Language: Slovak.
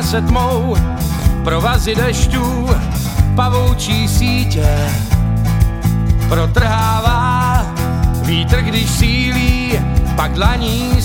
se tmou, provazy dešťů, pavoučí sítě. Protrhává vítr, když sílí, pak dlaní